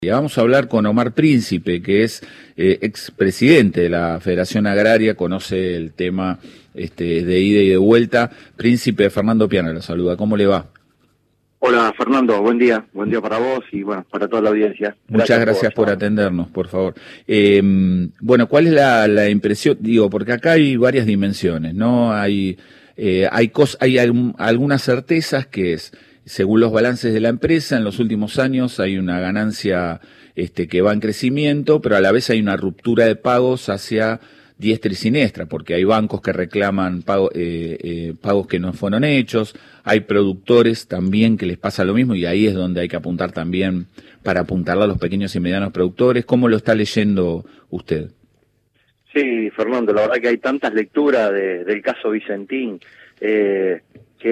Y vamos a hablar con Omar Príncipe, que es expresidente de la Federación Agraria, conoce el tema de ida y de vuelta. Príncipe, Fernando Piana lo saluda, ¿cómo le va? Hola Fernando, buen día para vos y bueno, para toda la audiencia. Muchas gracias por atendernos, por favor. Bueno, ¿cuál es la impresión? Digo, porque acá hay varias dimensiones, ¿no? Hay algunas certezas que es, según los balances de la empresa, en los últimos años hay una ganancia que va en crecimiento, pero a la vez hay una ruptura de pagos hacia diestra y siniestra, porque hay bancos que reclaman pagos que no fueron hechos, hay productores también que les pasa lo mismo, y ahí es donde hay que apuntar también para apuntarle a los pequeños y medianos productores. ¿Cómo lo está leyendo usted? Sí, Fernando, la verdad que hay tantas lecturas del caso Vicentín que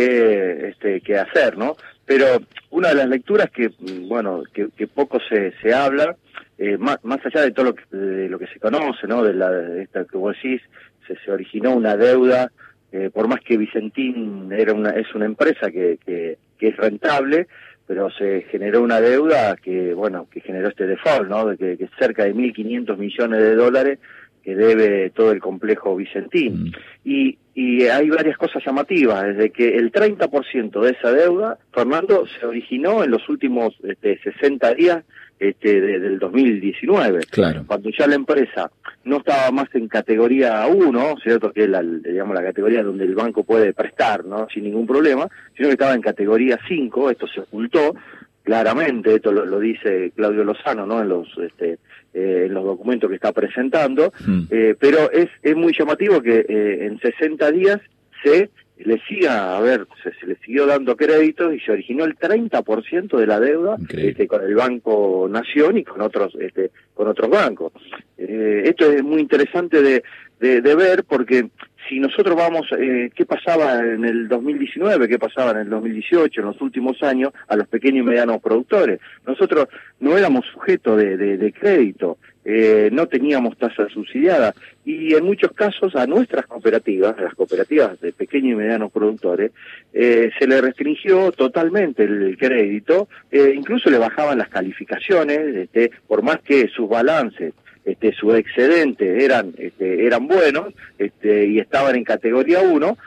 hacer, ¿no? Pero una de las lecturas que poco se habla, más allá de todo lo que se conoce, ¿no? De esta que vos decís, se originó una deuda, por más que Vicentín es una empresa que es rentable, pero se generó una deuda que generó este default, ¿no? De que cerca de 1.500 millones de dólares que debe todo el complejo Vicentín. Y hay varias cosas llamativas, desde que el 30% de esa deuda, Fernando, se originó en los últimos 60 días del 2019. Claro. Cuando ya la empresa no estaba más en categoría 1, ¿cierto? Que es la categoría donde el banco puede prestar, ¿no? Sin ningún problema, sino que estaba en categoría 5, esto se ocultó claramente, esto lo dice Claudio Lozano, ¿no? En los documentos que está presentando, pero es muy llamativo que en 60 días se le siguió dando créditos y se originó el 30% de la deuda con el Banco Nación y con otros bancos. Esto es muy interesante de ver, porque si nosotros vamos, qué pasaba en el 2019, qué pasaba en el 2018, en los últimos años, a los pequeños y medianos productores. Nosotros no éramos sujetos de crédito, no teníamos tasa subsidiada, y en muchos casos a nuestras cooperativas, a las cooperativas de pequeños y medianos productores, se le restringió totalmente el crédito, incluso le bajaban las calificaciones, por más que sus balances, su excedente eran buenos, y estaban en categoría 1,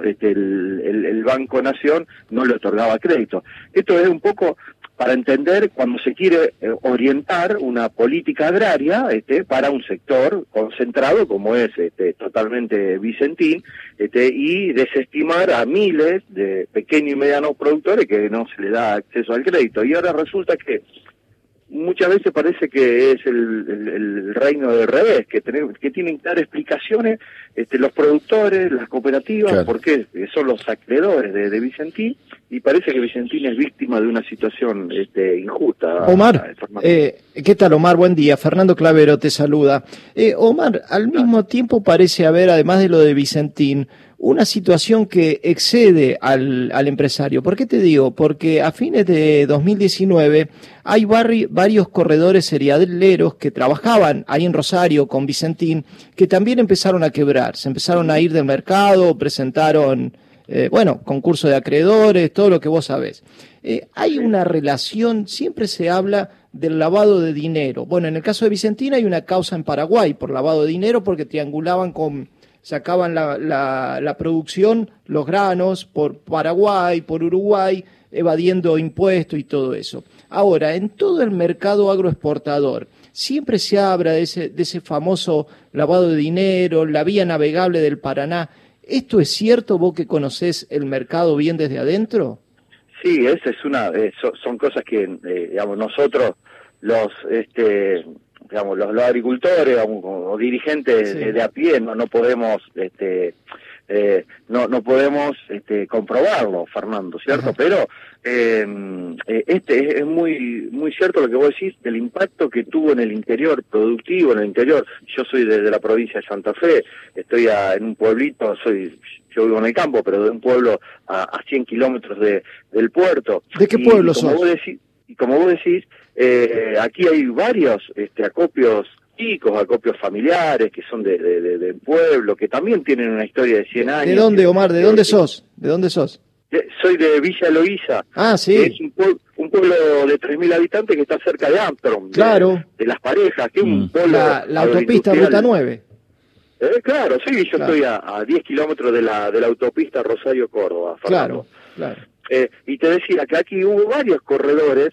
el Banco Nación no le otorgaba crédito. Esto es un poco para entender cuando se quiere orientar una política agraria para un sector concentrado como es totalmente Vicentín, y desestimar a miles de pequeños y medianos productores que no se les da acceso al crédito. Y ahora resulta que muchas veces parece que es el reino del revés, que tienen que dar explicaciones los productores, las cooperativas, claro, porque son los acreedores de Vicentín, y parece que Vicentín es víctima de una situación injusta. Omar, ¿qué tal, Omar? Buen día. Fernando Clavero te saluda. Omar, al mismo tiempo parece haber, además de lo de Vicentín, una situación que excede al empresario. ¿Por qué te digo? Porque a fines de 2019 hay varios corredores cerealeros que trabajaban ahí en Rosario con Vicentín, que también empezaron a quebrar, se empezaron a ir del mercado, presentaron, concurso de acreedores, todo lo que vos sabés. Hay una relación, siempre se habla del lavado de dinero. Bueno, en el caso de Vicentín hay una causa en Paraguay por lavado de dinero, porque triangulaban sacaban la producción, los granos, por Paraguay, por Uruguay, evadiendo impuestos y todo eso. Ahora, en todo el mercado agroexportador, siempre se habla de ese famoso lavado de dinero, la vía navegable del Paraná. ¿Esto es cierto, vos que conocés el mercado bien desde adentro? Sí, esa es son cosas que, nosotros, los agricultores o dirigentes de a pie no podemos no podemos comprobarlo, Fernando, ¿cierto? Ajá. Pero es muy cierto lo que vos decís del impacto que tuvo en el interior productivo, en el interior. Yo soy de la provincia de Santa Fe, estoy en un pueblito, yo vivo en el campo, pero de un pueblo a 100 kilómetros del puerto. ¿De qué pueblo sos? Como vos decís, aquí hay varios acopios chicos, acopios familiares, que son de pueblo, que también tienen una historia de 100 años. ¿De dónde, Omar? ¿De dónde sos? ¿De dónde sos? Soy de Villa Eloísa. Ah, sí. Que es un pueblo de 3.000 habitantes que está cerca de Armstrong, claro, de Las Parejas, que es un pueblo la autopista Ruta 9. Claro, sí, yo estoy a 10 kilómetros de la autopista Rosario-Córdoba, Fernando. Claro. Y te decía que aquí hubo varios corredoras,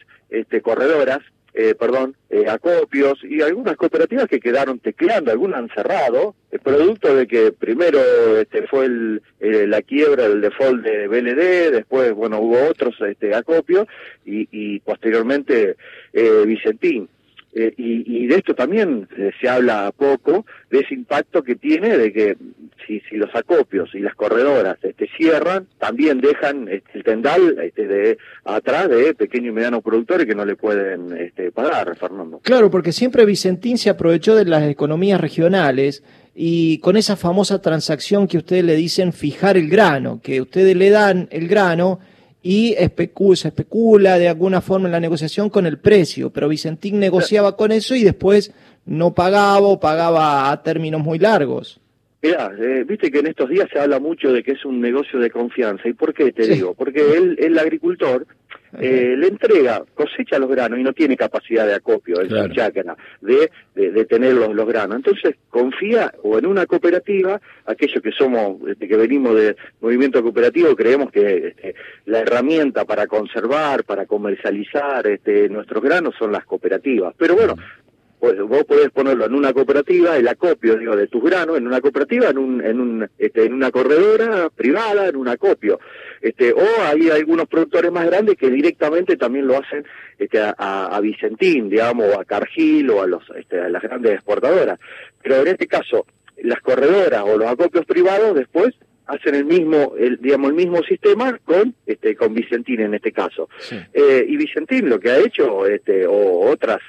acopios y algunas cooperativas que quedaron tecleando, algunas han cerrado, producto de que primero fue la quiebra del default de BLD, después, bueno, hubo otros acopios y posteriormente Vicentín. Y de esto también se habla poco, de ese impacto que tiene de que si los acopios y las corredoras cierran, también dejan el tendal atrás de pequeños y medianos productores que no le pueden pagar, Fernando. Claro, porque siempre Vicentín se aprovechó de las economías regionales y con esa famosa transacción que ustedes le dicen fijar el grano, que ustedes le dan el grano y se especula de alguna forma en la negociación con el precio, pero Vicentín negociaba con eso y después no pagaba o pagaba a términos muy largos. Mirá, viste que en estos días se habla mucho de que es un negocio de confianza. ¿Y por qué te digo? Porque el agricultor le entrega, cosecha los granos y no tiene capacidad de acopio, claro, chácara, de tener los granos. Entonces confía o en una cooperativa, aquellos que somos, que venimos de movimiento cooperativo, creemos que la herramienta para conservar, para comercializar nuestros granos son las cooperativas. Pero bueno, pues vos podés ponerlo en una cooperativa, el acopio, de tus granos, en una cooperativa, en una corredora privada, en un acopio. O hay algunos productores más grandes que directamente también lo hacen a Vicentín, digamos, o a Cargill, o a las grandes exportadoras. Pero en este caso, las corredoras o los acopios privados después hacen el mismo sistema con Vicentín en este caso. Sí. Y Vicentín lo que ha hecho, o otras,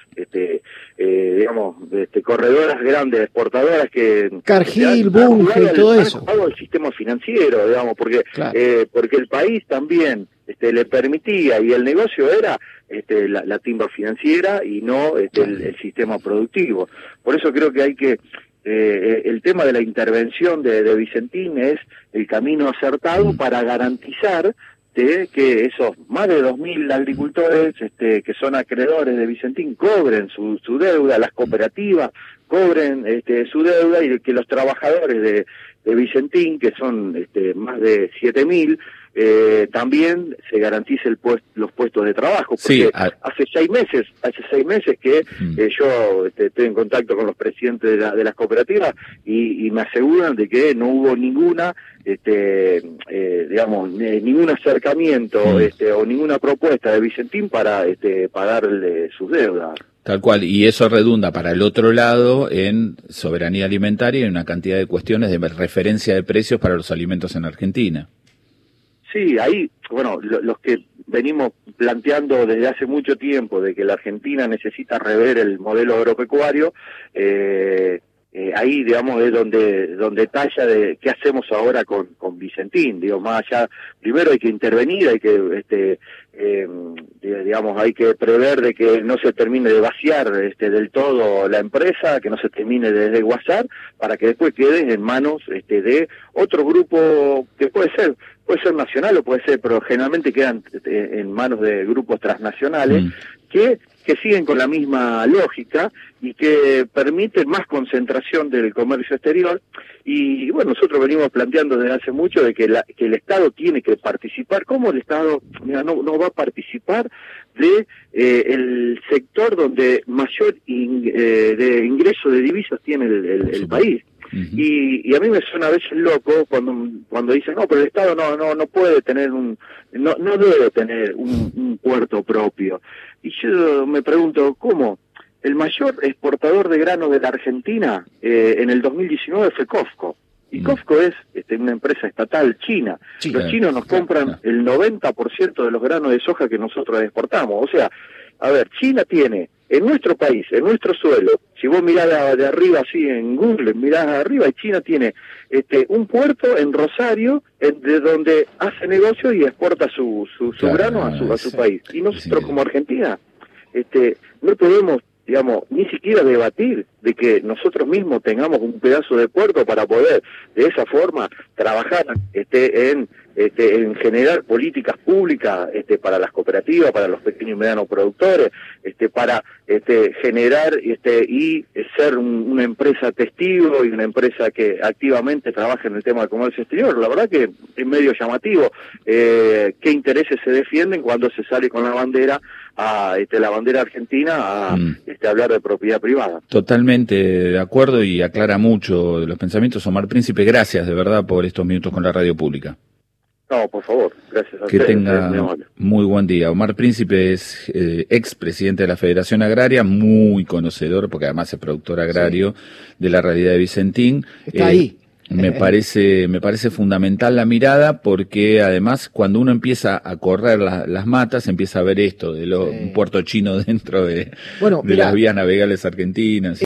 corredoras grandes, exportadoras que... Cargill, Bunge y todo eso. Han jugado el sistema financiero, digamos, porque el país también le permitía, y el negocio era la timba financiera y no el sistema productivo. Por eso creo que hay que... el tema de la intervención de Vicentín es el camino acertado para garantizar que esos más de 2.000 agricultores que son acreedores de Vicentín cobren su deuda, las cooperativas cobren su deuda, y que los trabajadores de Vicentín, que son más de 7.000, también se garantice los puestos de trabajo, porque hace 6 meses que yo estoy en contacto con los presidentes de las cooperativas y me aseguran de que no hubo ninguna ningún acercamiento o ninguna propuesta de Vicentín para pagarle sus deudas. Tal cual, y eso redunda para el otro lado en soberanía alimentaria y en una cantidad de cuestiones de referencia de precios para los alimentos en Argentina. Sí, ahí, bueno, los que venimos planteando desde hace mucho tiempo de que la Argentina necesita rever el modelo agropecuario, ahí, digamos, es donde talla de qué hacemos ahora con Vicentín. Digo, más allá, primero hay que intervenir, hay que hay que prever de que no se termine de vaciar del todo la empresa, que no se termine de desguazar, para que después quede en manos de otro grupo que puede ser nacional o puede ser, pero generalmente quedan en manos de grupos transnacionales que siguen con la misma lógica y que permiten más concentración del comercio exterior. Y bueno, nosotros venimos planteando desde hace mucho de que el Estado tiene que participar. ¿Cómo el Estado no va a participar de el sector donde mayor de ingreso de divisas tiene el país? Y a mí me suena a veces loco cuando dicen, no, pero el Estado no puede tener no debe tener un puerto propio. Y yo me pregunto, ¿cómo? El mayor exportador de grano de la Argentina en el 2019 fue COFCO. Y COFCO es una empresa estatal china. Los chinos nos compran el 90% de los granos de soja que nosotros exportamos. O sea, a ver, China tiene en nuestro país, en nuestro suelo, si vos mirás de arriba así en Google, mirás arriba, y China tiene un puerto en Rosario, de donde hace negocio y exporta su grano a su país. Y nosotros como Argentina no podemos, digamos, ni siquiera debatir de que nosotros mismos tengamos un pedazo de puerto para poder de esa forma trabajar en en generar políticas públicas para las cooperativas, para los pequeños y medianos productores, para generar y ser una empresa testigo y una empresa que activamente trabaja en el tema del comercio exterior. La verdad que es medio llamativo qué intereses se defienden cuando se sale con la bandera la bandera argentina a hablar de propiedad privada. Totalmente de acuerdo y aclara mucho de los pensamientos. Omar Príncipe, gracias de verdad por estos minutos con la radio pública. No, por favor, gracias a que ustedes. Que tenga muy buen día. Omar Príncipe es expresidente de la Federación Agraria, muy conocedor, porque además es productor agrario de la realidad de Vicentín. Está ahí. Me parece fundamental la mirada, porque además cuando uno empieza a correr las matas, empieza a ver esto de un puerto chino dentro de las vías navegables argentinas.